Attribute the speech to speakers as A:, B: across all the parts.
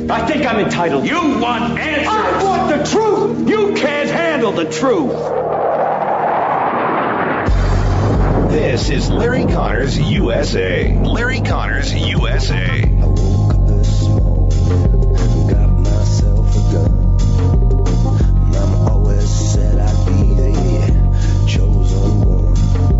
A: I think I'm entitled. You want answers. I want the truth. You can't handle the truth.
B: This is Larry Connors USA. Larry Connors USA.
C: I woke up this morning, got myself a gun. Mama always said I'd be the chosen one.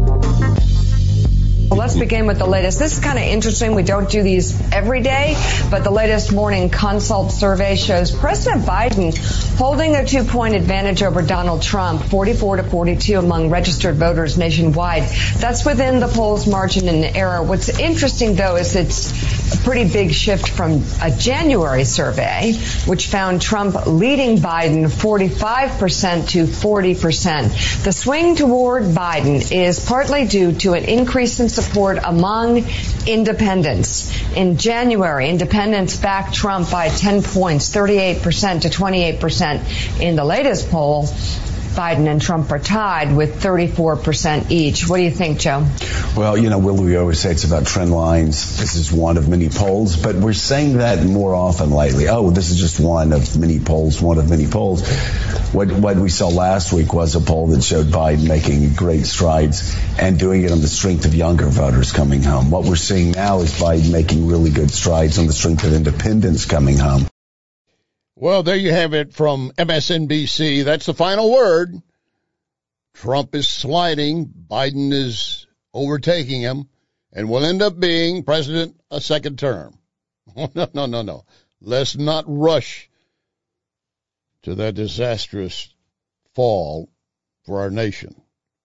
D: Well, let's begin with the latest. This is kind of interesting. We don't do these every day, but the latest morning consult survey shows President Biden holding a 2-point advantage over Donald Trump, 44-42 among registered voters nationwide. That's within the poll's margin in error. What's interesting, though, is it's a pretty big shift from a January survey, which found Trump leading Biden 45% to 40%. The swing toward Biden is partly due to an increase in support among independents. In January, independents backed Trump by 10 points, 38% to 28%. In the latest poll, Biden and Trump are tied with 34% each. What do you think, Joe?
E: Well, Will, we always say it's about trend lines. This is one of many polls, but we're saying that more often lately. Oh, this is just one of many polls, one of many polls. What we saw last week was a poll that showed Biden making great strides and doing it on the strength of younger voters coming home. What we're seeing now is Biden making really good strides on the strength of independents coming home.
F: Well, there you have it from MSNBC. That's the final word. Trump is sliding. Biden is overtaking him and will end up being president a second term. No. Let's not rush to that disastrous fall for our nation.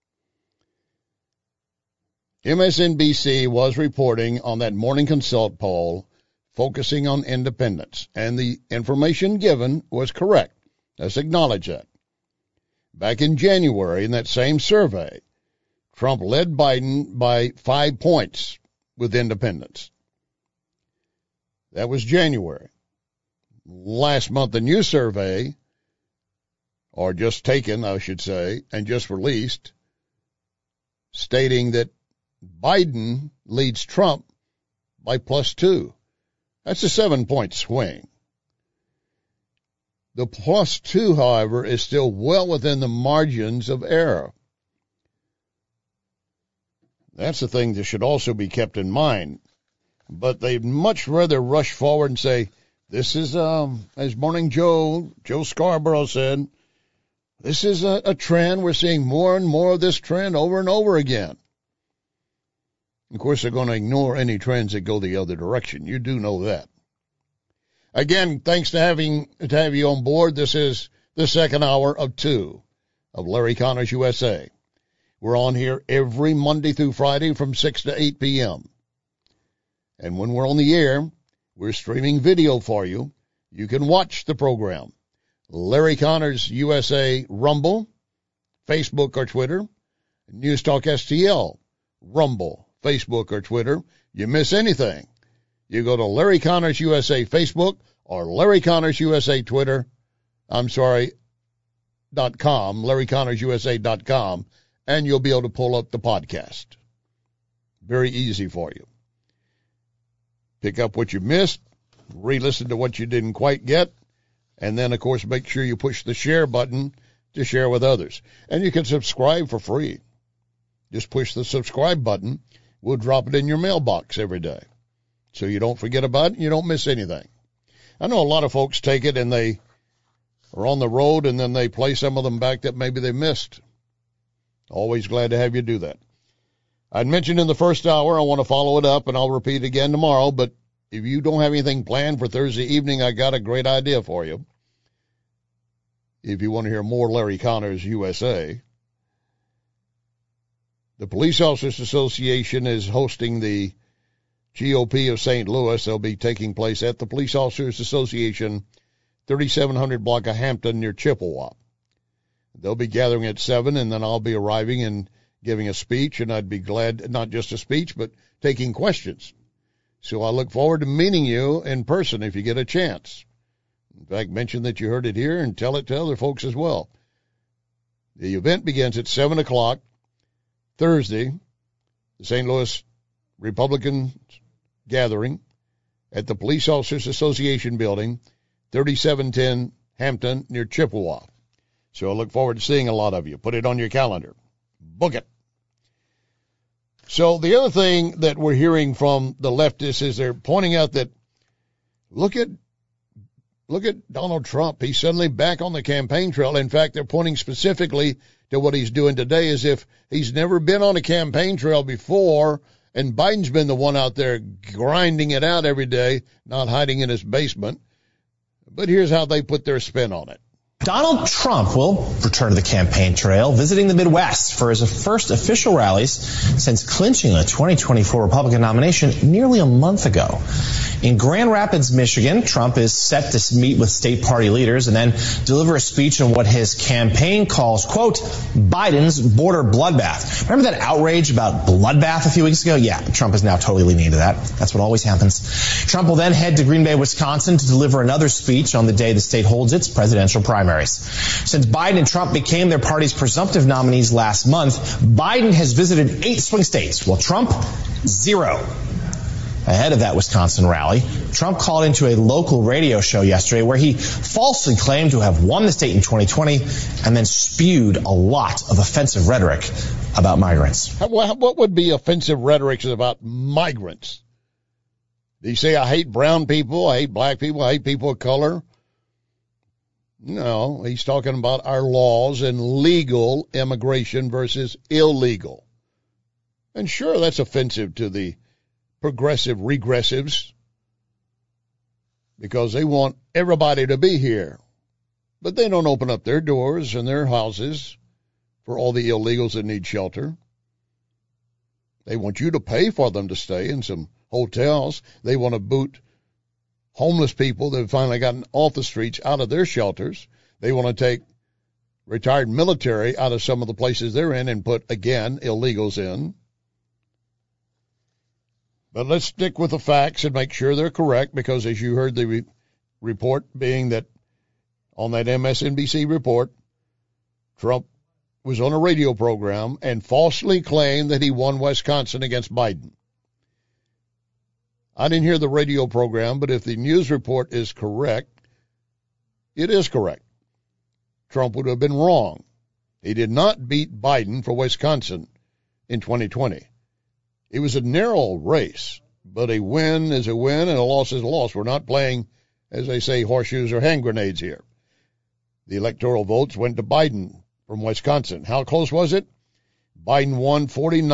F: MSNBC was reporting on that morning consult poll focusing on independents, and the information given was correct. Let's acknowledge that. Back in January, in that same survey, Trump led Biden by 5 points with independents. That was January. Last month, a new survey, or just taken, I should say, and just released, stating that Biden leads Trump by +2. That's a 7-point swing. The +2, however, is still well within the margins of error. That's the thing that should also be kept in mind. But they'd much rather rush forward and say, this is, as Morning Joe Scarborough said, this is a trend. We're seeing more and more of this trend over and over again. Of course, they're going to ignore any trends that go the other direction. You do know that. Again, thanks to have you on board. This is the second hour of 2 of Larry Connors USA. We're on here every Monday through Friday from 6 to 8 p.m. And when we're on the air, we're streaming video for you. You can watch the program. Larry Connors USA Rumble, Facebook or Twitter, News Talk STL, Rumble, Facebook or Twitter. You miss anything, you go to Larry Connors USA Facebook or Larry Connors USA Twitter. .com, LarryConnorsUSA.com, and you'll be able to pull up the podcast. Very easy for you. Pick up what you missed, re-listen to what you didn't quite get, and then, of course, make sure you push the share button to share with others. And you can subscribe for free. Just push the subscribe button. We'll drop it in your mailbox every day, so you don't forget about it and you don't miss anything. I know a lot of folks take it and they are on the road and then they play some of them back that maybe they missed. Always glad to have you do that. I'd mentioned in the first hour, I want to follow it up, and I'll repeat again tomorrow, but if you don't have anything planned for Thursday evening, I got a great idea for you. If you want to hear more Larry Connors USA, the Police Officers Association is hosting the GOP of St. Louis. They'll be taking place at the Police Officers Association, 3700 block of Hampton near Chippewa. They'll be gathering at 7, and then I'll be arriving and giving a speech, and I'd be glad, not just a speech, but taking questions. So I look forward to meeting you in person if you get a chance. In fact, mention that you heard it here and tell it to other folks as well. The event begins at 7 o'clock Thursday, the St. Louis Republican gathering at the Police Officers Association building, 3710 Hampton near Chippewa. So I look forward to seeing a lot of you. Put it on your calendar. Book it. So the other thing that we're hearing from the leftists is they're pointing out that look at Donald Trump. He's suddenly back on the campaign trail. In fact, they're pointing specifically to what he's doing today as if he's never been on a campaign trail before, and Biden's been the one out there grinding it out every day, not hiding in his basement. But here's how they put their spin on it.
G: Donald Trump will return to the campaign trail, visiting the Midwest for his first official rallies since clinching a 2024 Republican nomination nearly a month ago. In Grand Rapids, Michigan, Trump is set to meet with state party leaders and then deliver a speech on what his campaign calls, quote, Biden's border bloodbath. Remember that outrage about bloodbath a few weeks ago? Yeah, Trump is now totally leaning into that. That's what always happens. Trump will then head to Green Bay, Wisconsin to deliver another speech on the day the state holds its presidential primaries. Since Biden and Trump became their party's presumptive nominees last month, Biden has visited 8 swing states, while Trump, 0. Ahead of that Wisconsin rally, Trump called into a local radio show yesterday where he falsely claimed to have won the state in 2020 and then spewed a lot of offensive rhetoric about migrants.
F: What would be offensive rhetoric about migrants? Did he say, I hate brown people, I hate black people, I hate people of color? No, he's talking about our laws and legal immigration versus illegal. And sure, that's offensive to the progressive regressives because they want everybody to be here. But they don't open up their doors and their houses for all the illegals that need shelter. They want you to pay for them to stay in some hotels. They want to boot homeless people that have finally gotten off the streets out of their shelters. They want to take retired military out of some of the places they're in and put, again, illegals in. But let's stick with the facts and make sure they're correct because, as you heard the report being that on that MSNBC report, Trump was on a radio program and falsely claimed that he won Wisconsin against Biden. I didn't hear the radio program, but if the news report is correct, it is correct. Trump would have been wrong. He did not beat Biden for Wisconsin in 2020. It was a narrow race, but a win is a win and a loss is a loss. We're not playing, as they say, horseshoes or hand grenades here. The electoral votes went to Biden from Wisconsin. How close was it? Biden won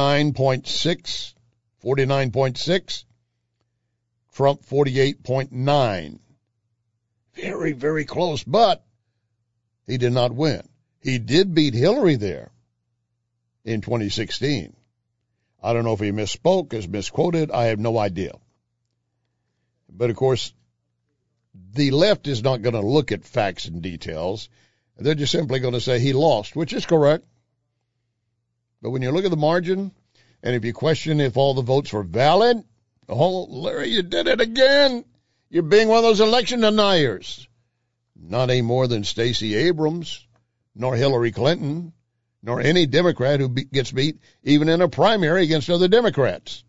F: 49.6, Trump 48.9. Very, very close, but he did not win. He did beat Hillary there in 2016. I don't know if he misspoke, is misquoted. I have no idea. But, of course, the left is not going to look at facts and details. They're just simply going to say he lost, which is correct. But when you look at the margin, and if you question if all the votes were valid, oh, Larry, you did it again. You're being one of those election deniers. Not any more than Stacey Abrams, nor Hillary Clinton, nor any Democrat who gets beat, even in a primary against other Democrats.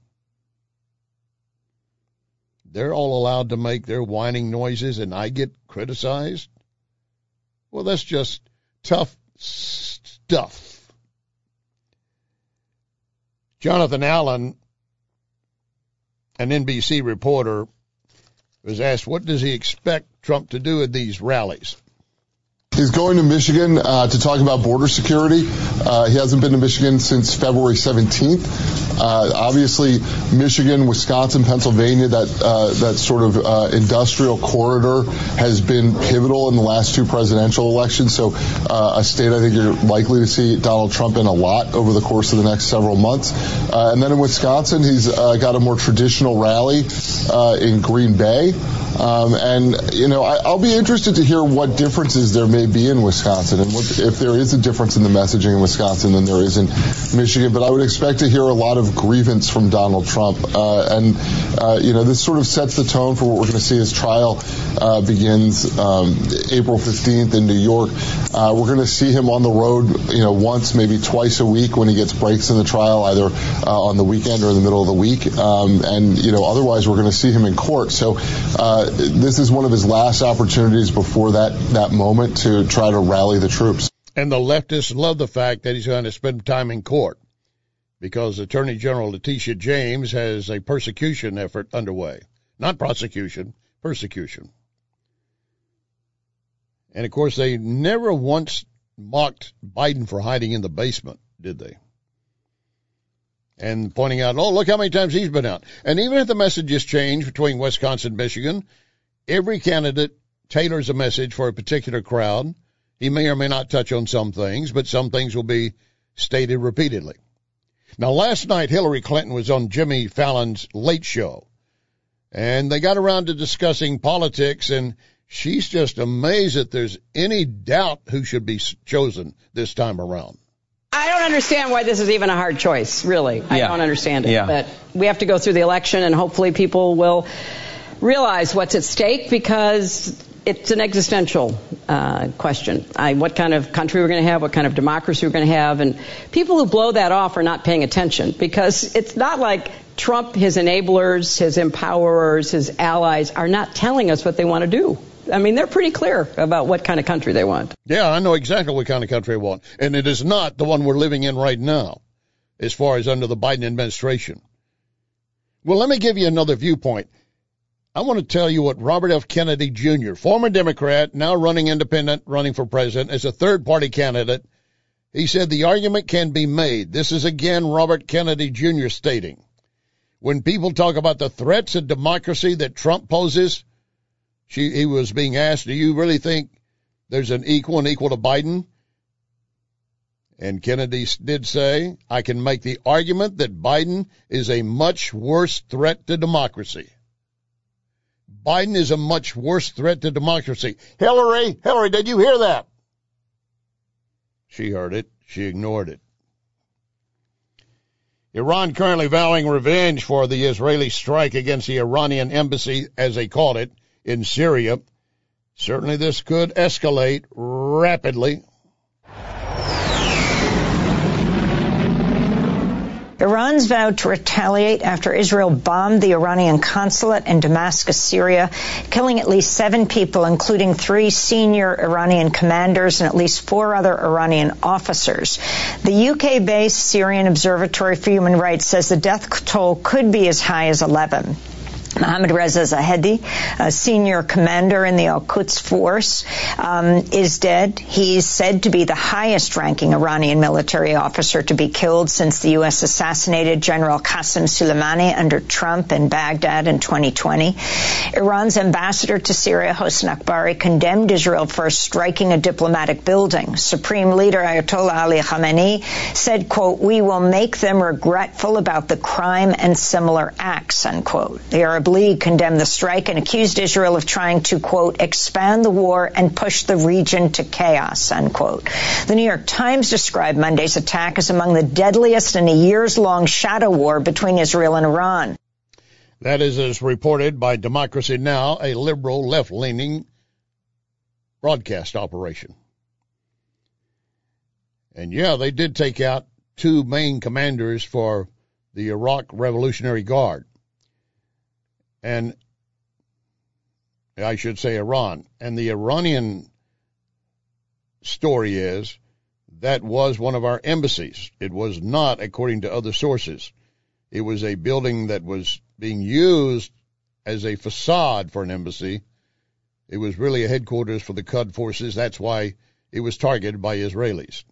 F: They're all allowed to make their whining noises, and I get criticized? Well, that's just tough stuff. Jonathan Allen, an NBC reporter, was asked, what does he expect Trump to do at these rallies?
H: He's going to Michigan to talk about border security. He hasn't been to Michigan since February 17th. Obviously, Michigan, Wisconsin, Pennsylvania, that sort of industrial corridor has been pivotal in the last 2 presidential elections. So a state I think you're likely to see Donald Trump in a lot over the course of the next several months. And then in Wisconsin, he's got a more traditional rally in Green Bay. I'll be interested to hear what differences there may be in Wisconsin and if there is a difference in the messaging in Wisconsin than there is in Michigan. But I would expect to hear a lot of grievance from Donald Trump. This sort of sets the tone for what we're going to see as trial begins April 15th in New York. We're going to see him on the road, once, maybe twice a week when he gets breaks in the trial, either on the weekend or in the middle of the week. Otherwise we're going to see him in court. So this is one of his last opportunities before that moment to try to rally the troops.
F: And the leftists love the fact that he's going to spend time in court because Attorney General Letitia James has a persecution effort underway. Not prosecution, persecution. And, of course, they never once mocked Biden for hiding in the basement, did they? And pointing out, oh, look how many times he's been out. And even if the messages change between Wisconsin and Michigan, every candidate tailors a message for a particular crowd. He may or may not touch on some things, but some things will be stated repeatedly. Now, last night, Hillary Clinton was on Jimmy Fallon's Late Show, and they got around to discussing politics, and she's just amazed that there's any doubt who should be chosen this time around.
I: I don't understand why this is even a hard choice, really. I don't understand it. Yeah. But we have to go through the election, and hopefully people will realize what's at stake, because it's an existential question. What kind of country we're going to have, what kind of democracy we're going to have. And people who blow that off are not paying attention, because it's not like Trump, his enablers, his empowerers, his allies are not telling us what they want to do. I mean, they're pretty clear about what kind of country they want.
F: Yeah, I know exactly what kind of country I want. And it is not the one we're living in right now, as far as under the Biden administration. Well, let me give you another viewpoint. I want to tell you what Robert F. Kennedy Jr., former Democrat, now running independent, running for president as a third-party candidate, he said the argument can be made. This is again Robert Kennedy Jr. stating, when people talk about the threats of democracy that Trump poses, he was being asked, do you really think there's an equal to Biden? And Kennedy did say, I can make the argument that Biden is a much worse threat to democracy. Biden is a much worse threat to democracy. Hillary, did you hear that? She heard it. She ignored it. Iran currently vowing revenge for the Israeli strike against the Iranian embassy, as they called it, in Syria. Certainly this could escalate rapidly.
J: Iran's vowed to retaliate after Israel bombed the Iranian consulate in Damascus, Syria, killing at least 7 people, including 3 senior Iranian commanders and at least 4 other Iranian officers. The UK-based Syrian Observatory for Human Rights says the death toll could be as high as 11. Mohammad Reza Zahedi, a senior commander in the Al-Quds force, is dead. He's said to be the highest-ranking Iranian military officer to be killed since the U.S. assassinated General Qasem Soleimani under Trump in Baghdad in 2020. Iran's ambassador to Syria, Hossein Akbari, condemned Israel for striking a diplomatic building. Supreme Leader Ayatollah Ali Khamenei said, quote, we will make them regretful about the crime and similar acts, unquote. The Arab League condemned the strike and accused Israel of trying to, quote, expand the war and push the region to chaos, unquote. The New York Times described Monday's attack as among the deadliest in a years-long shadow war between Israel and Iran.
F: That is as reported by Democracy Now!, a liberal, left-leaning broadcast operation. And, yeah, they did take out 2 main commanders for the Iraq Revolutionary Guard. And I should say Iran. And the Iranian story is that was one of our embassies. It was not, according to other sources. It was a building that was being used as a facade for an embassy. It was really a headquarters for the Quds forces. That's why it was targeted by Israelis.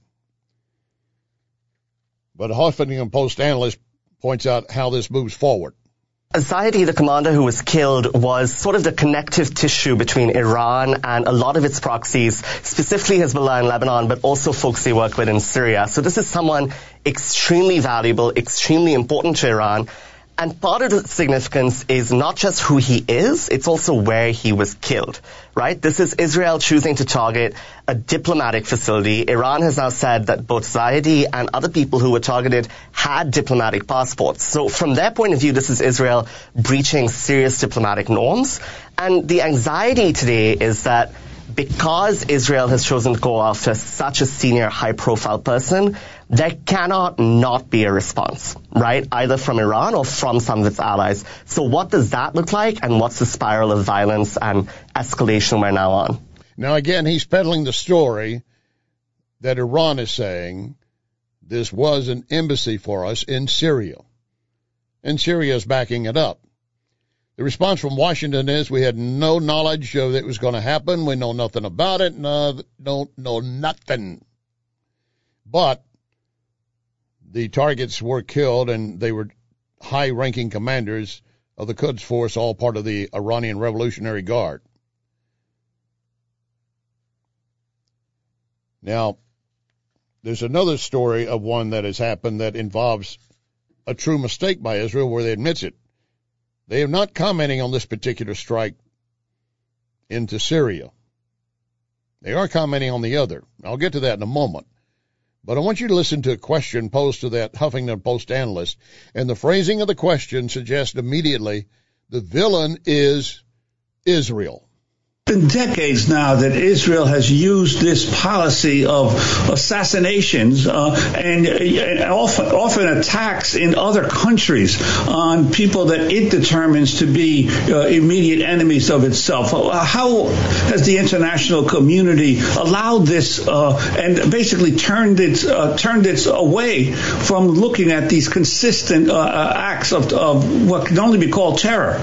F: But a Huffington Post analyst points out how this moves forward.
K: Zahedi, the commander who was killed, was sort of the connective tissue between Iran and a lot of its proxies, specifically Hezbollah in Lebanon, but also folks they work with in Syria. So this is someone extremely valuable, extremely important to Iran. And part of the significance is not just who he is, it's also where he was killed, right? This is Israel choosing to target a diplomatic facility. Iran has now said that both Zahedi and other people who were targeted had diplomatic passports. So from their point of view, this is Israel breaching serious diplomatic norms. And the anxiety today is that because Israel has chosen to go after such a senior, high-profile person, there cannot not be a response, right? Either from Iran or from some of its allies. So what does that look like, and what's the spiral of violence and escalation we're now on?
F: Now, again, he's peddling the story that Iran is saying this was an embassy for us in Syria. And Syria is backing it up. The response from Washington is we had no knowledge of it was going to happen. We know nothing about it. No, nothing. But the targets were killed, and they were high-ranking commanders of the Quds Force, all part of the Iranian Revolutionary Guard. Now, there's another story of one that has happened that involves a true mistake by Israel where they admits it. They are not commenting on this particular strike into Syria. They are commenting on the other. I'll get to that in a moment. But I want you to listen to a question posed to that Huffington Post analyst, and the phrasing of the question suggests immediately the villain is Israel.
L: It's been decades now that Israel has used this policy of assassinations and often attacks in other countries on people that it determines to be immediate enemies of itself. How has the international community allowed this and basically turned its away from looking at these consistent acts of what can only be called terror?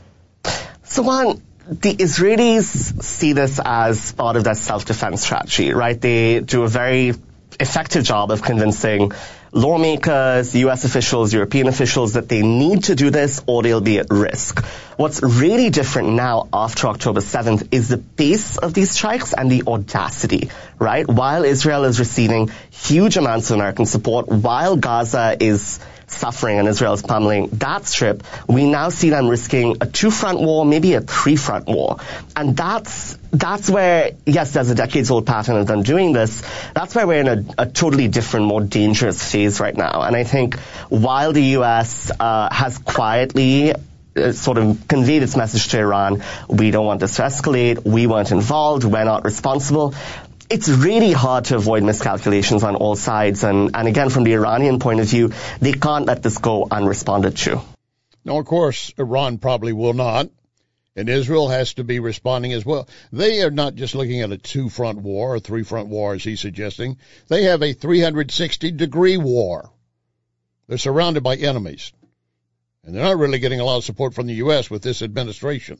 K: So, the Israelis see this as part of their self-defense strategy, right? They do a very effective job of convincing lawmakers, U.S. officials, European officials that they need to do this or they'll be at risk. What's really different now after October 7th is the pace of these strikes and the audacity, right? While Israel is receiving huge amounts of American support, while Gaza is suffering and Israel's pummeling that strip, we now see them risking a two-front war, maybe a three-front war. And that's where, yes, there's a decades-old pattern of them doing this. That's why we're in a totally different, more dangerous phase right now. And I think while the U.S. has quietly sort of conveyed its message to Iran, we don't want this to escalate, we weren't involved, we're not responsible, it's really hard to avoid miscalculations on all sides. And again, from the Iranian point of view, they can't let this go unresponded to.
F: No, of course, Iran probably will not. And Israel has to be responding as well. They are not just looking at a two-front war or three-front war, as he's suggesting. They have a 360-degree war. They're surrounded by enemies. And they're not really getting a lot of support from the U.S. with this administration.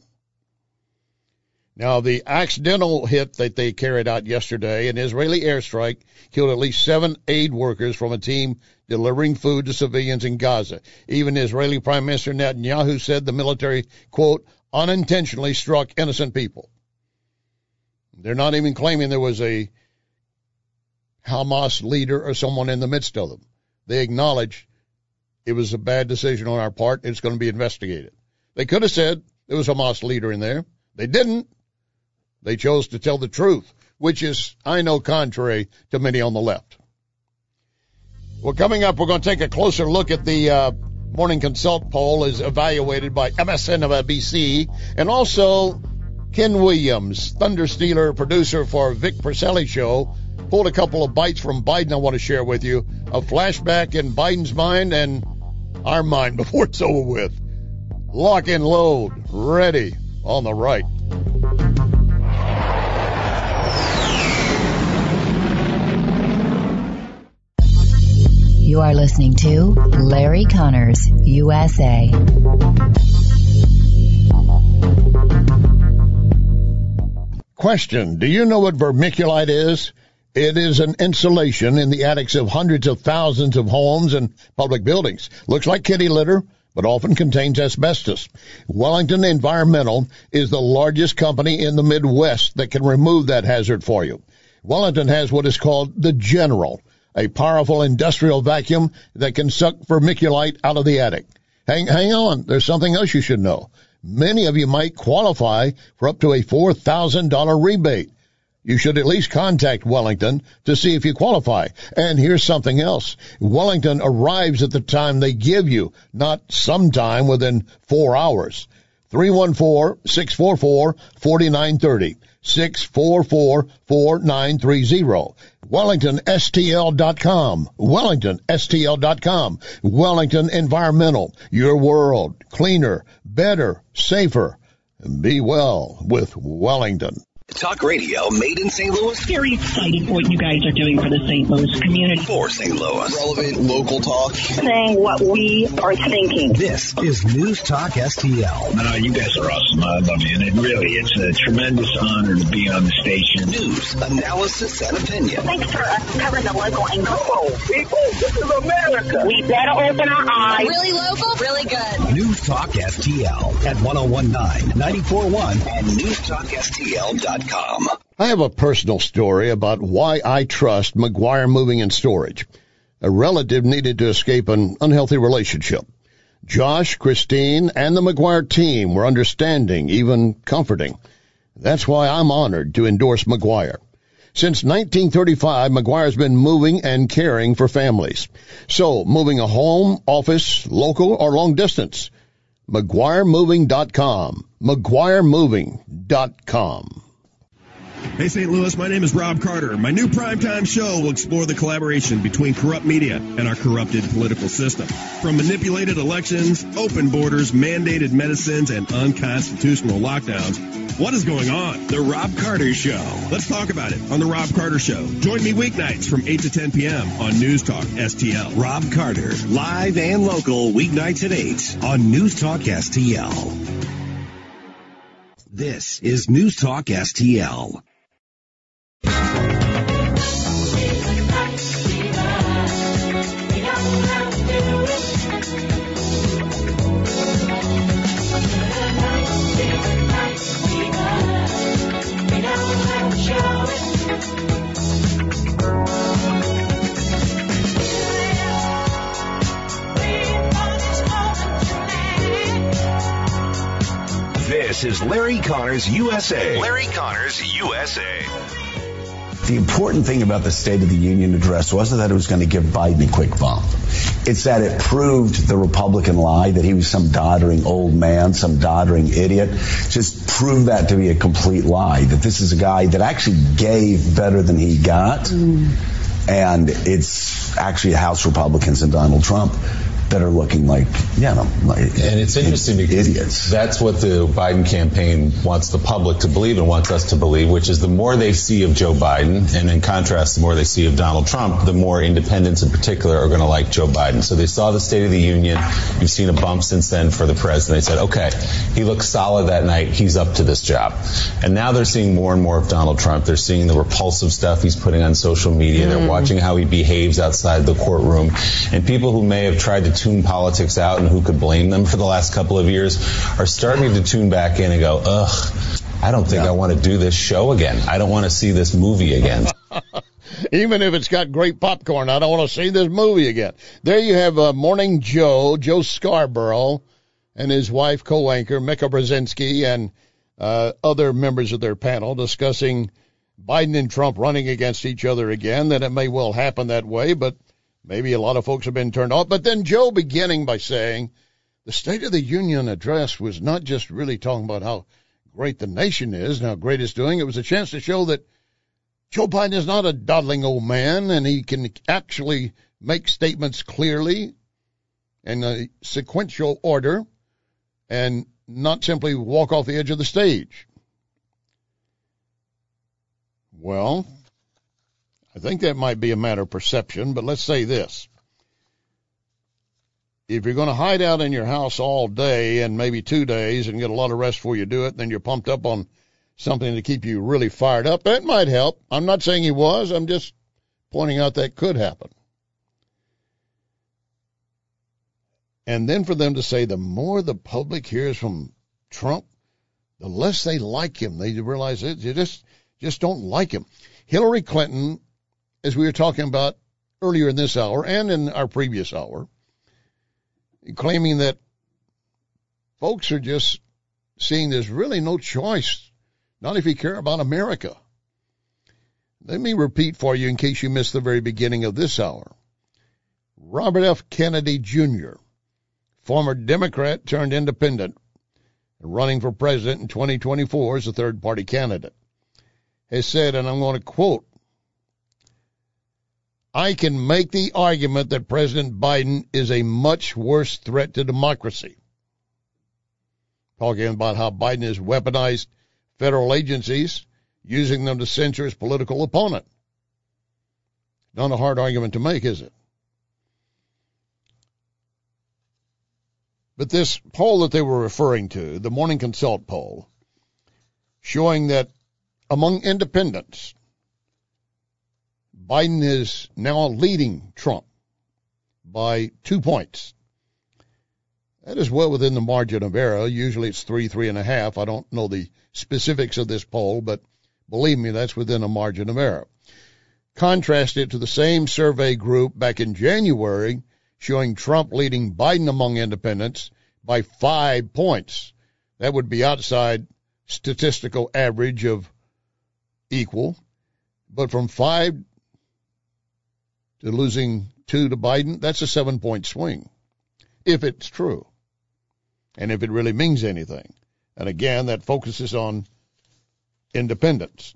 F: Now, the accidental hit that they carried out yesterday, an Israeli airstrike, killed at least 7 aid workers from a team delivering food to civilians in Gaza. Even Israeli Prime Minister Netanyahu said the military, quote, unintentionally struck innocent people. They're not even claiming there was a Hamas leader or someone in the midst of them. They acknowledge it was a bad decision on our part. It's going to be investigated. They could have said there was a Hamas leader in there. They didn't. They chose to tell the truth, which is, I know, contrary to many on the left. Well, coming up, we're going to take a closer look at the Morning Consult poll as evaluated by MSNBC, and also Ken Williams, Thunder Stealer, producer for Vic Perselli Show, pulled a couple of bites from Biden I want to share with you, a flashback in Biden's mind and our mind before it's over with. Lock and load, ready, on the right.
M: You are listening to Larry Connors, USA.
F: Question, do you know what vermiculite is? It is an insulation in the attics of hundreds of thousands of homes and public buildings. Looks like kitty litter, but often contains asbestos. Wellington Environmental is the largest company in the Midwest that can remove that hazard for you. Wellington has what is called the General, a powerful industrial vacuum that can suck vermiculite out of the attic. Hang on, there's something else you should know. Many of you might qualify for up to a $4,000 rebate. You should at least contact Wellington to see if you qualify. And here's something else. Wellington arrives at the time they give you, not sometime within 4 hours. 314-644-4930. 888-644-4930. WellingtonSTL.com. WellingtonSTL.com. Wellington Environmental. Your world. Cleaner. Better. Safer. Be well with Wellington.
B: Talk radio made in St. Louis.
N: Very excited for what you guys are doing for the St. Louis community.
B: For St. Louis. Relevant local talk.
N: Saying what we are thinking.
B: This is News Talk STL.
O: No, you guys are awesome. I love you. And it's a tremendous honor to be on the station.
B: News, analysis, and opinion.
N: Thanks for covering the local angle.
O: Come on, people. This is America.
N: We better open our eyes.
P: Really local, really good.
B: News Talk STL at 1019, 94.1 and newstalkstl.com.
F: I have a personal story about why I trust McGuire Moving and Storage. A relative needed to escape an unhealthy relationship. Josh, Christine, and the McGuire team were understanding, even comforting. That's why I'm honored to endorse McGuire. Since 1935, McGuire's been moving and caring for families. So, moving a home, office, local, or long distance. McGuireMoving.com. McGuireMoving.com.
Q: Hey, St. Louis, my name is Rob Carter. My new primetime show will explore the collaboration between corrupt media and our corrupted political system. From manipulated elections, open borders, mandated medicines, and unconstitutional lockdowns, what is going on? The Rob Carter Show. Let's talk about it on The Rob Carter Show. Join me weeknights from 8 to 10 p.m. on News Talk STL.
B: Rob Carter, live and local, weeknights at 8 on News Talk STL. This is News Talk STL. This is Larry Connors USA. Larry Connors USA.
E: The important thing about the State of the Union address wasn't that it was going to give Biden a quick bump. It's that it proved the Republican lie that he was some doddering old man, some doddering idiot. Just proved that to be a complete lie, that this is a guy that actually gave better than he got. And it's actually House Republicans and Donald Trump that are looking like,
R: and it's interesting because idiots. That's what the Biden campaign wants the public to believe and wants us to believe, which is the more they see of Joe Biden, and in contrast, the more they see of Donald Trump, the more independents in particular are going to like Joe Biden. So they saw the State of the Union. You've seen a bump since then for the president. They said, okay, he looks solid that night. He's up to this job. And now they're seeing more and more of Donald Trump. They're seeing the repulsive stuff he's putting on social media. They're watching how he behaves outside the courtroom. And people who may have tried to tune politics out and who could blame them for the last couple of years are starting to tune back in and go, I don't think I want to do this show again. I don't want to see this movie again.
F: Even if it's got great popcorn, I don't want to see this movie again. There you have Morning Joe Scarborough, and his wife, co-anchor Mika Brzezinski, and other members of their panel discussing Biden and Trump running against each other again, that it may well happen that way, but maybe a lot of folks have been turned off. But then Joe beginning by saying the State of the Union address was not just really talking about how great the nation is and how great it's doing. It was a chance to show that Joe Biden is not a dawdling old man, and he can actually make statements clearly in a sequential order and not simply walk off the edge of the stage. Well, I think that might be a matter of perception, but let's say this. If you're going to hide out in your house all day and maybe 2 days and get a lot of rest before you do it, then you're pumped up on something to keep you really fired up, that might help. I'm not saying he was. I'm just pointing out that could happen. And then for them to say the more the public hears from Trump, the less they like him. They realize it. You just don't like him. Hillary Clinton, as we were talking about earlier in this hour and in our previous hour, claiming that folks are just seeing there's really no choice, not if you care about America. Let me repeat for you in case you missed the very beginning of this hour. Robert F. Kennedy Jr., former Democrat turned independent, running for president in 2024 as a third-party candidate. has said, and I'm going to quote, I can make the argument that President Biden is a much worse threat to democracy. Talking about how Biden has weaponized federal agencies, using them to censor his political opponent. Not a hard argument to make, is it? But this poll that they were referring to, the Morning Consult poll, showing that among independents, Biden is now leading Trump by 2 points. That is well within the margin of error. Usually it's 3.5. I don't know the specifics of this poll, but believe me, that's within a margin of error. Contrast it to the same survey group back in January, showing Trump leading Biden among independents by 5 points. That would be outside statistical average of equal. But from 5 to losing 2 to Biden, that's a 7-point swing, if it's true, and if it really means anything. And again, that focuses on independents.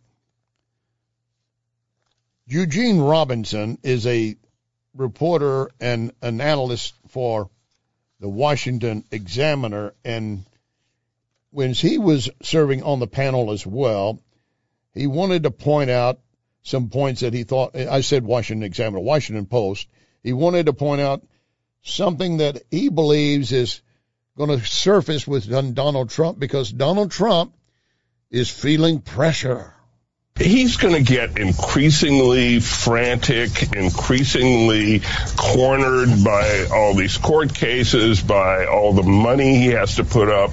F: Eugene Robinson is a reporter and an analyst for the Washington Examiner, and when he was serving on the panel as well, he wanted to point out some points that he thought, I said Washington Examiner, Washington Post, he wanted to point out something that he believes is going to surface with Donald Trump, because Donald Trump is feeling pressure.
S: He's going to get increasingly frantic, increasingly cornered by all these court cases, by all the money he has to put up,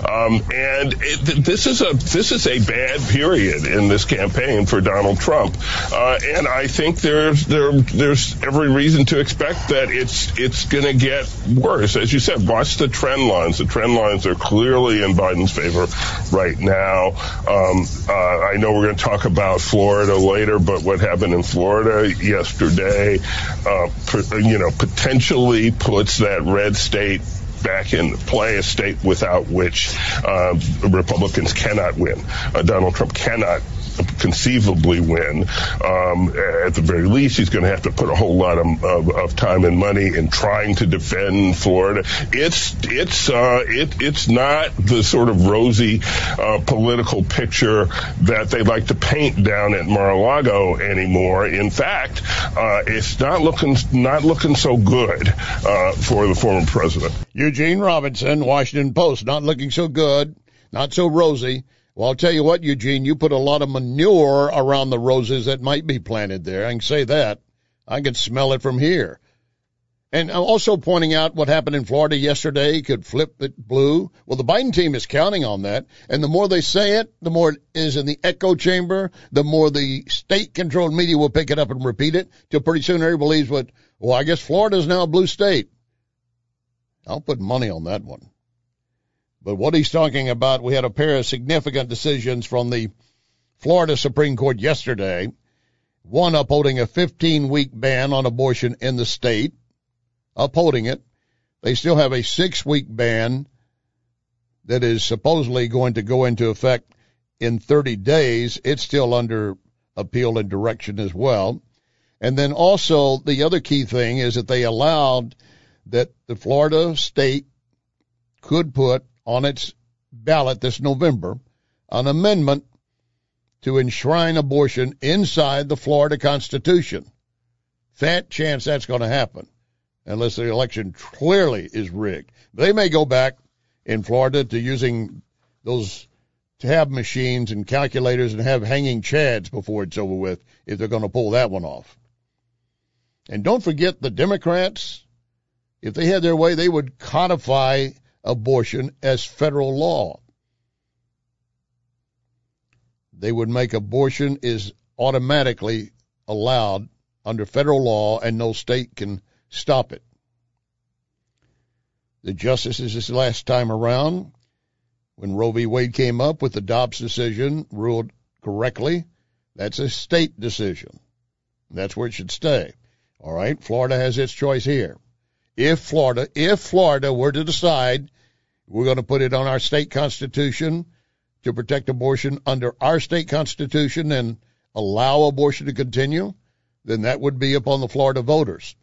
S: this is a bad period in this campaign for Donald Trump, and I think there's every reason to expect that it's going to get worse. As you said, watch the trend lines. The trend lines are clearly in Biden's favor right now. I know we're going to talk about Florida later, but what happened in Florida yesterday, potentially puts that red state back in play, a state without which Republicans cannot win. Donald Trump cannot conceivably win. At the very least, he's going to have to put a whole lot of time and money in trying to defend Florida. It's not the sort of rosy political picture that they like to paint down at Mar-a-Lago anymore. In fact, it's not looking so good for the former president.
F: Eugene Robinson, Washington Post, not looking so good, not so rosy. Well, I'll tell you what, Eugene, you put a lot of manure around the roses that might be planted there. I can say that. I can smell it from here. And I'm also pointing out what happened in Florida yesterday could flip it blue. Well, the Biden team is counting on that. And the more they say it, the more it is in the echo chamber, the more the state-controlled media will pick it up and repeat it, till pretty soon everybody believes I guess Florida is now a blue state. I'll put money on that one. But what he's talking about, we had a pair of significant decisions from the Florida Supreme Court yesterday. One upholding a 15-week ban on abortion in the state, upholding it. They still have a 6-week ban that is supposedly going to go into effect in 30 days. It's still under appeal and direction as well. And then also the other key thing is that they allowed that the Florida state could put on its ballot this November an amendment to enshrine abortion inside the Florida Constitution. Fat chance that's going to happen unless the election clearly is rigged. They may go back in Florida to using those tab machines and calculators and have hanging chads before it's over with if they're going to pull that one off. And don't forget the Democrats, if they had their way, they would codify abortion as federal law. They would make abortion is automatically allowed under federal law and no state can stop it. The justices this last time around, when Roe v. Wade came up with the Dobbs decision, ruled correctly. That's a state decision. That's where it should stay. All right, Florida has its choice here. If Florida were to decide we're going to put it on our state constitution to protect abortion under our state constitution and allow abortion to continue, then that would be upon the Florida voters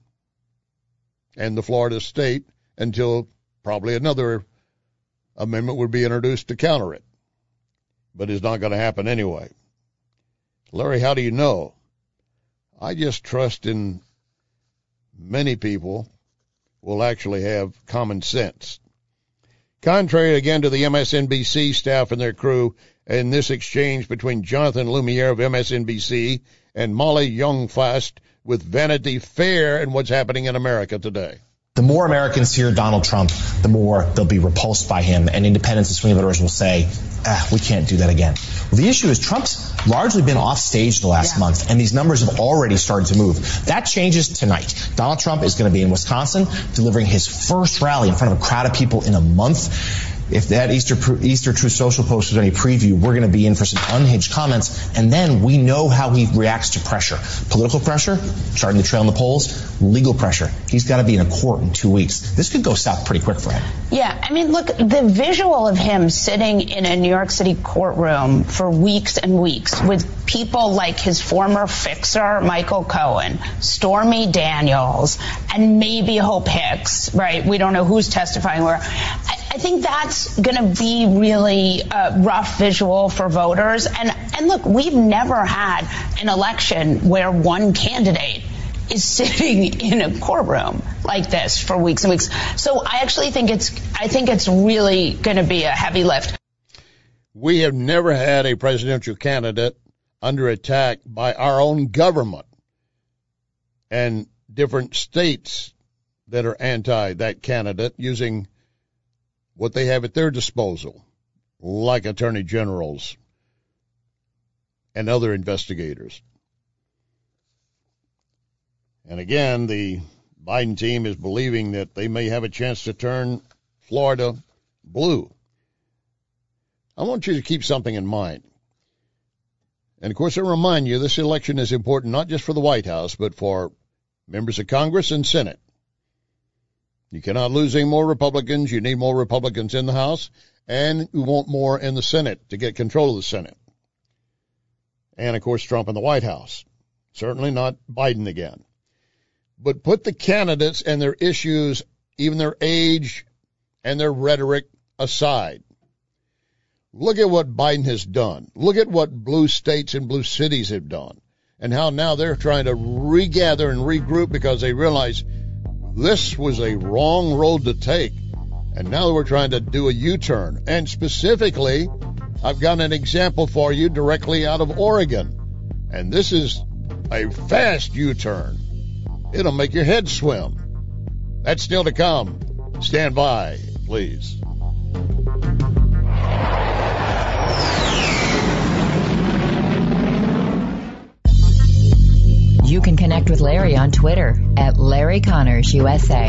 F: and the Florida state until probably another amendment would be introduced to counter it. But it's not going to happen anyway. Larry, how do you know? I just trust in many people will actually have common sense. Contrary again to the MSNBC staff and their crew in this exchange between Jonathan Lumiere of MSNBC and Molly Jong-Fast with Vanity Fair and what's happening in America today.
G: The more Americans hear Donald Trump, the more they'll be repulsed by him, and independents and swing voters will say, we can't do that again. Well, the issue is Trump's largely been off stage the last month, and these numbers have already started to move. That changes tonight. Donald Trump is going to be in Wisconsin delivering his first rally in front of a crowd of people in a month. If that Easter Truth Social post was any preview, we're going to be in for some unhinged comments, and then we know how he reacts to pressure. Political pressure, charting the trail in the polls, legal pressure. He's got to be in a court in 2 weeks. This could go south pretty quick for him.
T: Yeah, I mean, look, the visual of him sitting in a New York City courtroom for weeks and weeks with people like his former fixer, Michael Cohen, Stormy Daniels, and maybe Hope Hicks, right? We don't know who's testifying where. I think that's going to be really a rough visual for voters. And look, we've never had an election where one candidate is sitting in a courtroom like this for weeks and weeks. So I actually think it's really going to be a heavy lift.
F: We have never had a presidential candidate under attack by our own government and different states that are anti that candidate using what they have at their disposal, like attorney generals and other investigators. And again, the Biden team is believing that they may have a chance to turn Florida blue. I want you to keep something in mind. And, of course, I remind you, this election is important not just for the White House, but for members of Congress and Senate. You cannot lose any more Republicans. You need more Republicans in the House, and you want more in the Senate to get control of the Senate. And, of course, Trump in the White House. Certainly not Biden again. But put the candidates and their issues, even their age and their rhetoric aside. Look at what Biden has done. Look at what blue states and blue cities have done and how now they're trying to regather and regroup because they realize this was a wrong road to take. And now we're trying to do a U-turn. And specifically, I've got an example for you directly out of Oregon. And this is a fast U-turn. It'll make your head swim. That's still to come. Stand by, please.
M: You can connect with Larry on Twitter at Larry Connors USA.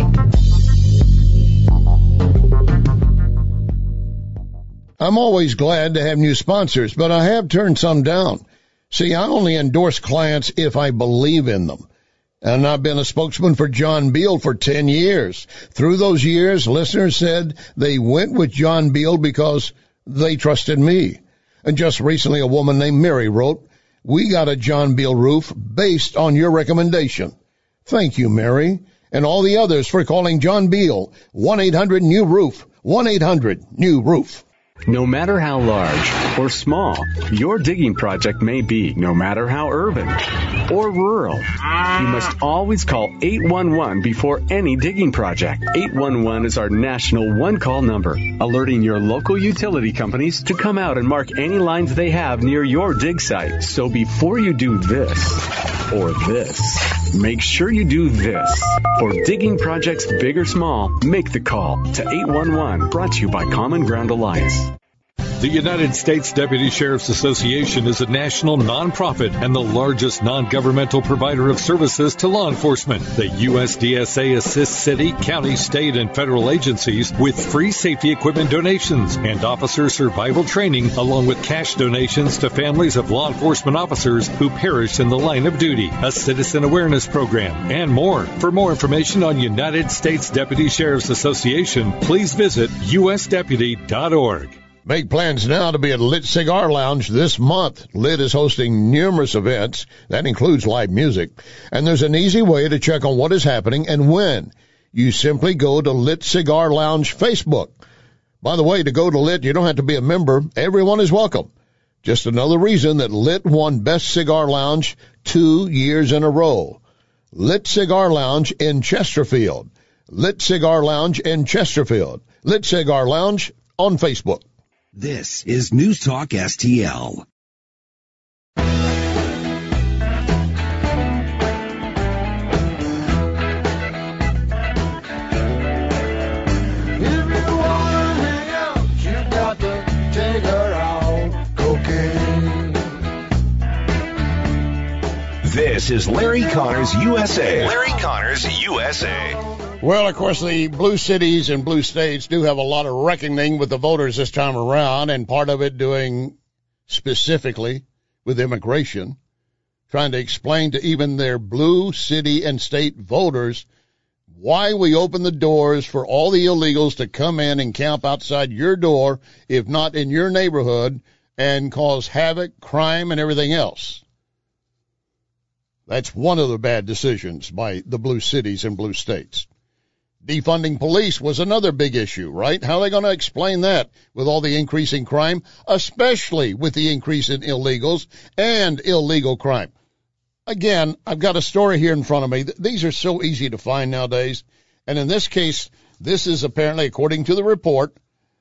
F: I'm always glad to have new sponsors, but I have turned some down. See, I only endorse clients if I believe in them. And I've been a spokesman for John Beal for 10 years. Through those years, listeners said they went with John Beal because they trusted me. And just recently, a woman named Mary wrote, "We got a John Beal roof based on your recommendation." Thank you, Mary, and all the others for calling John Beal. 1-800-NEW-ROOF. 1-800-NEW-ROOF.
U: No matter how large or small your digging project may be, no matter how urban or rural, you must always call 811 before any digging project. 811 is our national one-call number, alerting your local utility companies to come out and mark any lines they have near your dig site. So before you do this or this, make sure you do this. For digging projects big or small, make the call to 811, brought to you by Common Ground Alliance.
V: The United States Deputy Sheriff's Association is a national nonprofit and the largest non-governmental provider of services to law enforcement. The USDSA assists city, county, state, and federal agencies with free safety equipment donations and officer survival training, along with cash donations to families of law enforcement officers who perished in the line of duty, a citizen awareness program, and more. For more information on United States Deputy Sheriff's Association, please visit usdeputy.org.
F: Make plans now to be at Lit Cigar Lounge this month. Lit is hosting numerous events. That includes live music. And there's an easy way to check on what is happening and when. You simply go to Lit Cigar Lounge Facebook. By the way, to go to Lit, you don't have to be a member. Everyone is welcome. Just another reason that Lit won Best Cigar Lounge 2 years in a row. Lit Cigar Lounge in Chesterfield. Lit Cigar Lounge in Chesterfield. Lit Cigar Lounge on Facebook.
B: This is News Talk STL. This is Larry Connors USA. Larry Connors USA.
F: Well, of course, the blue cities and blue states do have a lot of reckoning with the voters this time around, and part of it doing specifically with immigration, trying to explain to even their blue city and state voters why we open the doors for all the illegals to come in and camp outside your door, if not in your neighborhood, and cause havoc, crime, and everything else. That's one of the bad decisions by the blue cities and blue states. Defunding police was another big issue, right? How are they going to explain that with all the increase in crime, especially with the increase in illegals and illegal crime? Again, I've got a story here in front of me. These are so easy to find nowadays. And in this case, this is apparently, according to the report,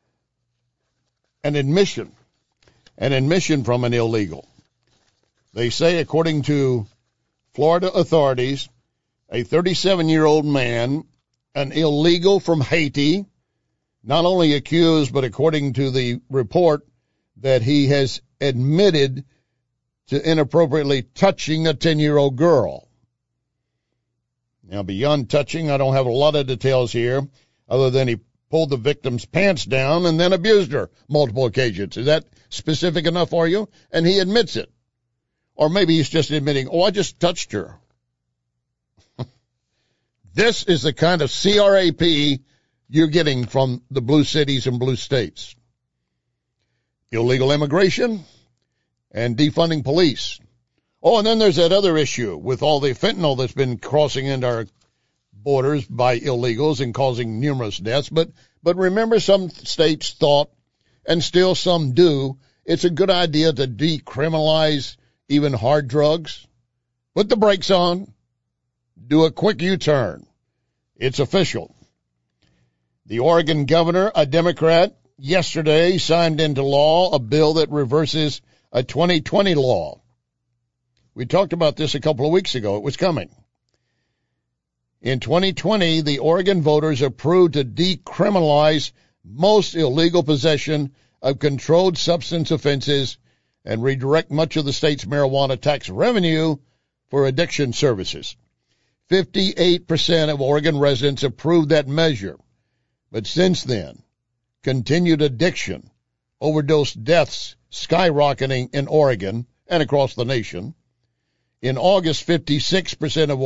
F: an admission from an illegal. They say, according to Florida authorities, a 37-year-old man, an illegal from Haiti, not only accused, but according to the report, that he has admitted to inappropriately touching a 10-year-old girl. Now, beyond touching, I don't have a lot of details here, other than he pulled the victim's pants down and then abused her multiple occasions. Is that specific enough for you? And he admits it. Or maybe he's just admitting, oh, I just touched her. This is the kind of CRAP you're getting from the blue cities and blue states. Illegal immigration and defunding police. Oh, and then there's that other issue with all the fentanyl that's been crossing into our borders by illegals and causing numerous deaths. But remember, some states thought, and still some do, it's a good idea to decriminalize even hard drugs. Put the brakes on. Do a quick U-turn. It's official. The Oregon governor, a Democrat, yesterday signed into law a bill that reverses a 2020 law. We talked about this a couple of weeks ago. It was coming. In 2020, the Oregon voters approved to decriminalize most illegal possession of controlled substance offenses and redirect much of the state's marijuana tax revenue for addiction services. 58% of Oregon residents approved that measure. But since then, continued addiction, overdose deaths skyrocketing in Oregon and across the nation. In August, 56% of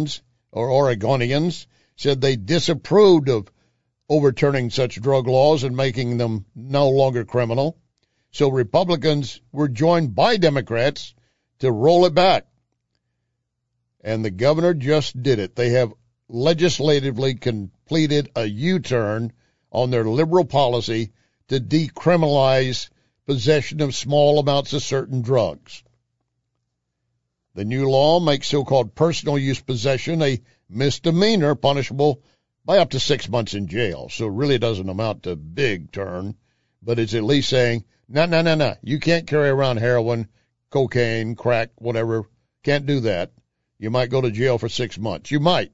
F: Oregonians said they disapproved of overturning such drug laws and making them no longer criminal. So Republicans were joined by Democrats to roll it back. And the governor just did it. They have legislatively completed a U-turn on their liberal policy to decriminalize possession of small amounts of certain drugs. The new law makes so-called personal use possession a misdemeanor punishable by up to 6 months in jail. So it really doesn't amount to a big turn, but it's at least saying, no. You can't carry around heroin, cocaine, crack, whatever. Can't do that. You might go to jail for 6 months. You might.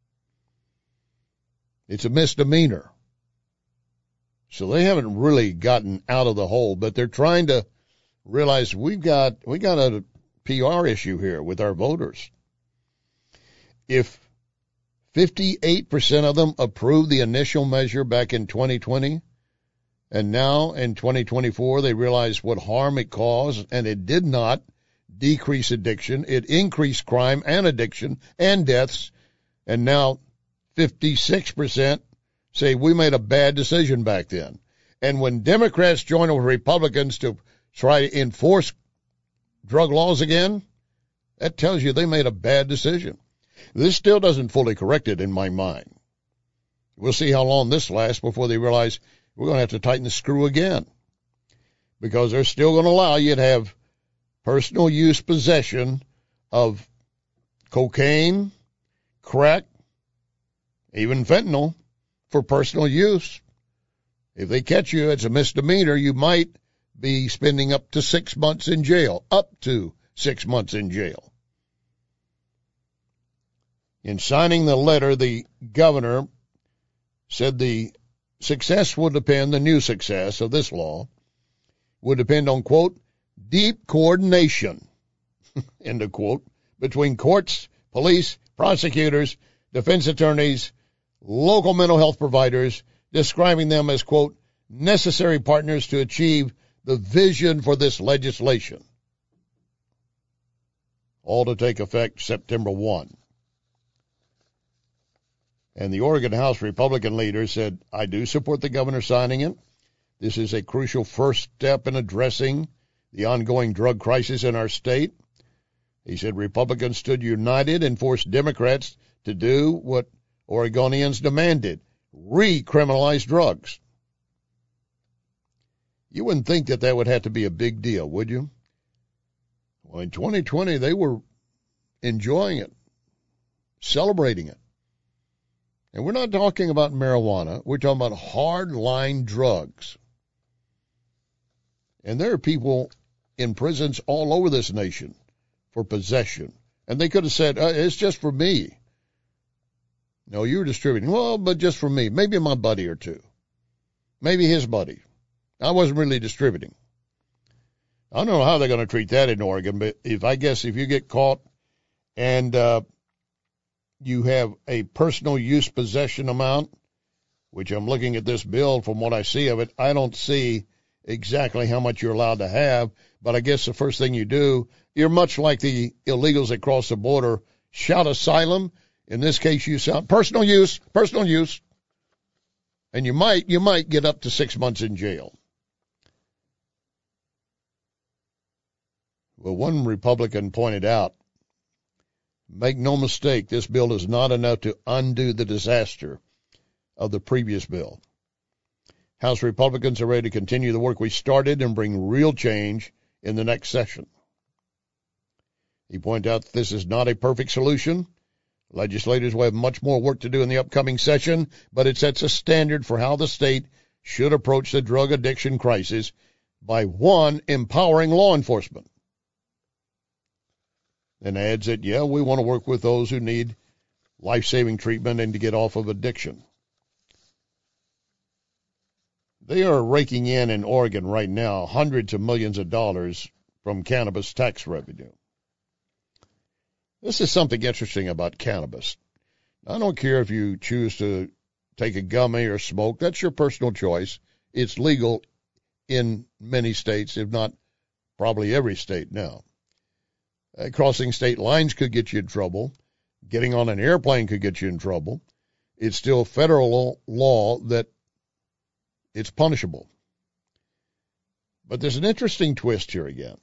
F: It's a misdemeanor. So they haven't really gotten out of the hole, but they're trying to realize we got a PR issue here with our voters. If 58% of them approved the initial measure back in 2020, and now in 2024 they realize what harm it caused, and it did not decrease addiction, it increased crime and addiction and deaths, and now 56% say we made a bad decision back then. And when Democrats join with Republicans to try to enforce drug laws again, that tells you they made a bad decision. This still doesn't fully correct it in my mind. We'll see how long this lasts before they realize we're going to have to tighten the screw again, because they're still going to allow you to have personal use possession of cocaine, crack, even fentanyl for personal use. If they catch you, it's a misdemeanor. You might be spending up to 6 months in jail, up to 6 months in jail. In signing the letter, the governor said the success would depend, the new success of this law would depend on, quote, deep coordination, end of quote, between courts, police, prosecutors, defense attorneys, local mental health providers, describing them as, quote, necessary partners to achieve the vision for this legislation. All to take effect September 1. And the Oregon House Republican leader said, I do support the governor signing it. This is a crucial first step in addressing the ongoing drug crisis in our state. He said Republicans stood united and forced Democrats to do what Oregonians demanded, recriminalize drugs. You wouldn't think that that would have to be a big deal, would you? Well, in 2020, they were enjoying it, celebrating it. And we're not talking about marijuana. We're talking about hard-line drugs. And there are people in prisons all over this nation for possession. And they could have said, it's just for me. No, you're distributing. Well, but just for me. Maybe my buddy or two. Maybe his buddy. I wasn't really distributing. I don't know how they're going to treat that in Oregon, but if you get caught and you have a personal use possession amount, which I'm looking at this bill, from what I see of it, I don't see exactly how much you're allowed to have, but I guess the first thing you do, you're much like the illegals that cross the border, shout asylum. In this case, you shout personal use, and you might get up to 6 months in jail. Well, one Republican pointed out, make no mistake, this bill is not enough to undo the disaster of the previous bill. House Republicans are ready to continue the work we started and bring real change in the next session. He pointed out that this is not a perfect solution. Legislators will have much more work to do in the upcoming session, but it sets a standard for how the state should approach the drug addiction crisis by, one, empowering law enforcement. And adds that, we want to work with those who need life-saving treatment and to get off of addiction. They are raking in Oregon right now hundreds of millions of dollars from cannabis tax revenue. This is something interesting about cannabis. I don't care if you choose to take a gummy or smoke. That's your personal choice. It's legal in many states, if not probably every state now. Crossing state lines could get you in trouble. Getting on an airplane could get you in trouble. It's still federal law that it's punishable. But there's an interesting twist here again.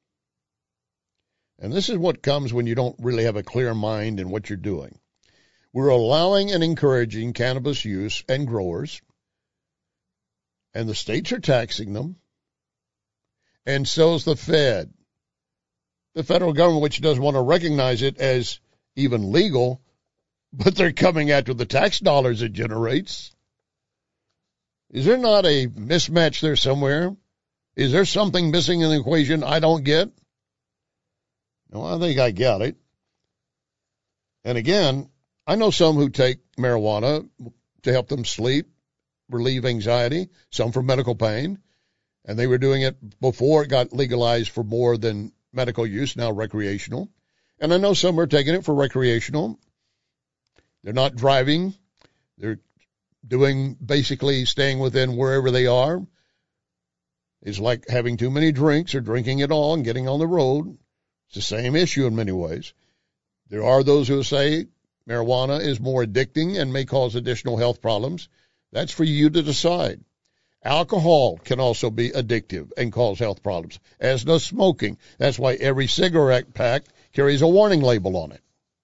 F: And this is what comes when you don't really have a clear mind in what you're doing. We're allowing and encouraging cannabis use and growers, and the states are taxing them, and so's the Fed. The federal government, which doesn't want to recognize it as even legal, but they're coming after the tax dollars it generates. Is there not a mismatch there somewhere? Is there something missing in the equation I don't get? No, I think I got it. And again, I know some who take marijuana to help them sleep, relieve anxiety, some for medical pain, and they were doing it before it got legalized for more than medical use, now recreational. And I know some are taking it for recreational. They're not driving. They're doing basically staying within wherever they are. It's like having too many drinks or drinking it all and getting on the road. It's the same issue in many ways. There are those who say marijuana is more addicting and may cause additional health problems. That's for you to decide. Alcohol can also be addictive and cause health problems, as does smoking. That's why every cigarette pack carries a warning label on it.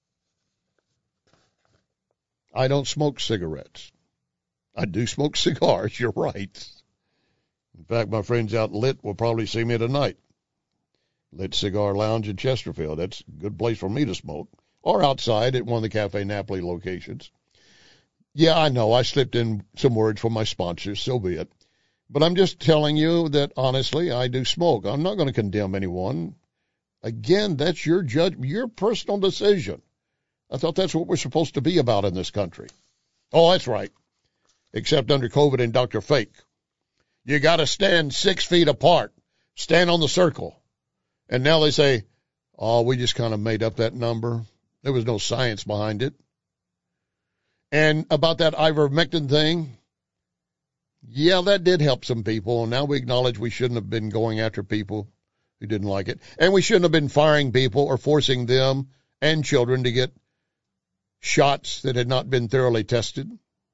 F: I don't smoke cigarettes. I do smoke cigars, you're right. In fact, my friends out Lit will probably see me tonight. Lit Cigar Lounge in Chesterfield. That's a good place for me to smoke. Or outside at one of the Cafe Napoli locations. Yeah, I know, I slipped in some words from my sponsors, so be it. But I'm just telling you that, honestly, I do smoke. I'm not going to condemn anyone. Again, that's your your personal decision. I thought that's what we're supposed to be about in this country. Oh, that's right. Except under COVID and Dr. Fake. You got to stand 6 feet apart. Stand on the circle. And now they say, oh, we just kind of made up that number. There was no science behind it. And about that ivermectin thing, yeah, that did help some people. And now we acknowledge we shouldn't have been going after people who didn't like it. And we shouldn't have been firing people or forcing them and children to get shots that had not been thoroughly tested.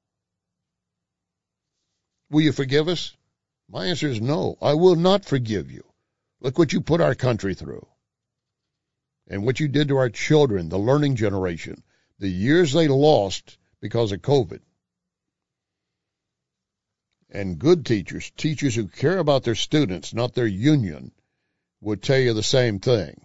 F: Will you forgive us? My answer is no. I will not forgive you. Look what you put our country through. And what you did to our children, the learning generation, the years they lost because of COVID. And good teachers, teachers who care about their students, not their union, would tell you the same thing.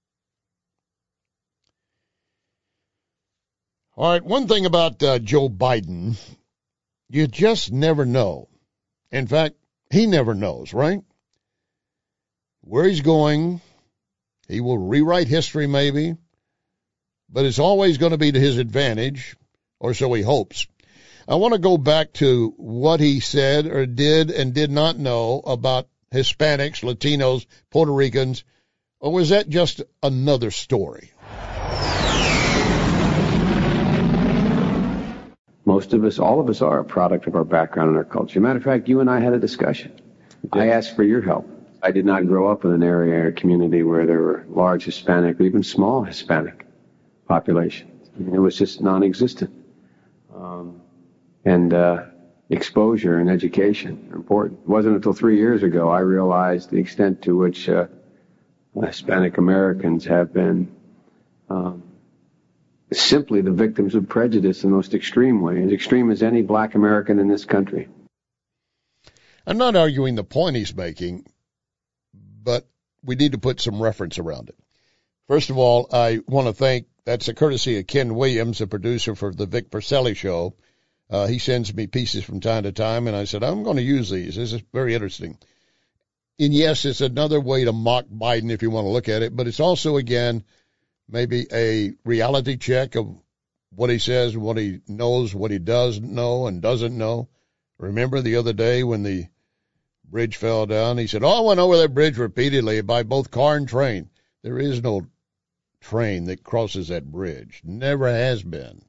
F: All right, one thing about Joe Biden, you just never know. In fact, he never knows, right? Where he's going, he will rewrite history maybe, but it's always going to be to his advantage, or so he hopes. I want to go back to what he said or did and did not know about Hispanics, Latinos, Puerto Ricans, or was that just another story?
A: Most of us, all of us are a product of our background and our culture. Matter of fact, you and I had a discussion. I asked for your help. I did not grow up in an area or community where there were large Hispanic or even small Hispanic populations. I mean, it was just non-existent. Exposure and education are important. It wasn't until 3 years ago I realized the extent to which Hispanic Americans have been simply the victims of prejudice in the most extreme way, as extreme as any black American in this country.
F: I'm not arguing the point he's making, but we need to put some reference around it. First of all, I want to thank, that's a courtesy of Ken Williams, the producer for the Vic Perselli Show. He sends me pieces from time to time, and I said, I'm going to use these. This is very interesting. And yes, it's another way to mock Biden if you want to look at it, but it's also, again, maybe a reality check of what he says, what he knows, what he does know and doesn't know. Remember the other day when the bridge fell down? He said, I went over that bridge repeatedly by both car and train. There is no train that crosses that bridge. Never has been.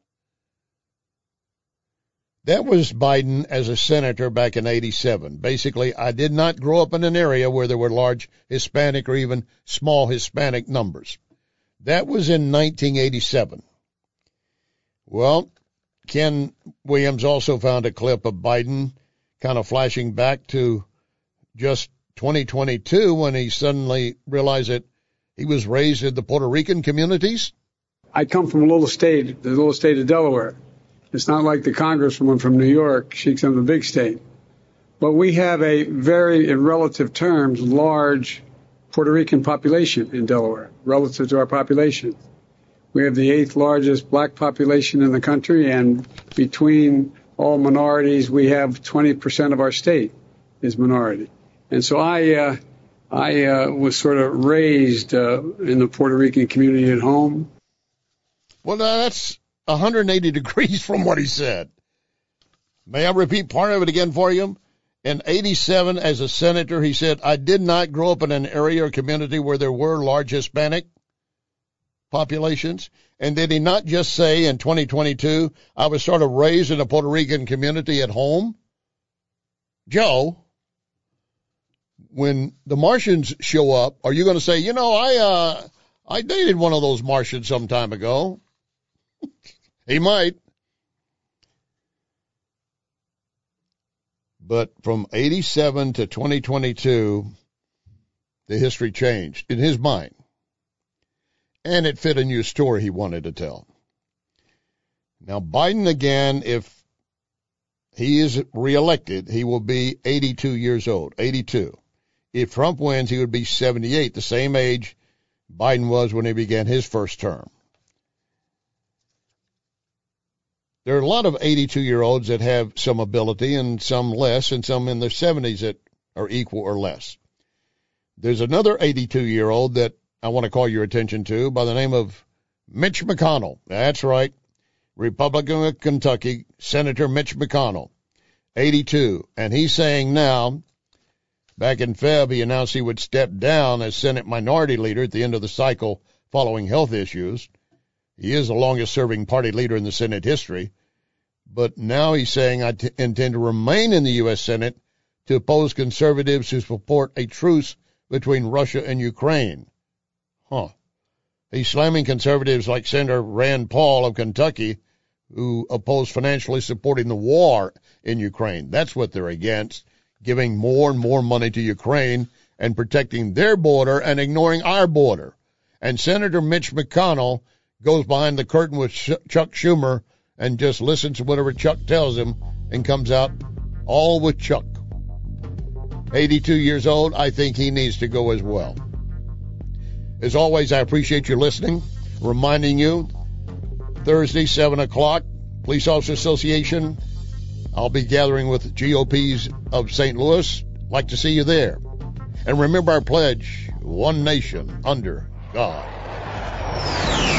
F: That was Biden as a senator back in 87. Basically, I did not grow up in an area where there were large Hispanic or even small Hispanic numbers. That was in 1987. Well, Ken Williams also found a clip of Biden kind of flashing back to just 2022 when he suddenly realized that he was raised in the Puerto Rican communities.
C: I come from the little state of Delaware. It's not like the congresswoman from New York. She's from the big state. But we have a very, in relative terms, large Puerto Rican population in Delaware, relative to our population. We have the 8th largest black population in the country, and between all minorities, we have 20% of our state is minority. And so I was sort of raised in the Puerto Rican community at home.
F: Well, that's 180 degrees from what he said. May I repeat part of it again for you? In 87, as a senator, he said, I did not grow up in an area or community where there were large Hispanic populations. And did he not just say in 2022, I was sort of raised in a Puerto Rican community at home? Joe, when the Martians show up, are you going to say, I dated one of those Martians some time ago? He might. But from 87 to 2022, the history changed in his mind. And it fit a new story he wanted to tell. Now, Biden, again, if he is reelected, he will be 82 years old, 82. If Trump wins, he would be 78, the same age Biden was when he began his first term. There are a lot of 82-year-olds that have some ability and some less, and some in their 70s that are equal or less. There's another 82-year-old that I want to call your attention to by the name of Mitch McConnell. That's right. Republican of Kentucky, Senator Mitch McConnell, 82. And he's saying now, back in Feb, he announced he would step down as Senate Minority Leader at the end of the cycle following health issues. He is the longest-serving party leader in the Senate history. But now he's saying, I intend to remain in the U.S. Senate to oppose conservatives who support a truce between Russia and Ukraine. He's slamming conservatives like Senator Rand Paul of Kentucky, who oppose financially supporting the war in Ukraine. That's what they're against, giving more and more money to Ukraine and protecting their border and ignoring our border. And Senator Mitch McConnell goes behind the curtain with Chuck Schumer and just listens to whatever Chuck tells him and comes out all with Chuck. 82 years old, I think he needs to go as well. As always, I appreciate you listening. Reminding you, Thursday, 7 o'clock, Police Officer Association. I'll be gathering with GOPs of St. Louis. Like to see you there. And remember our pledge, one nation under God.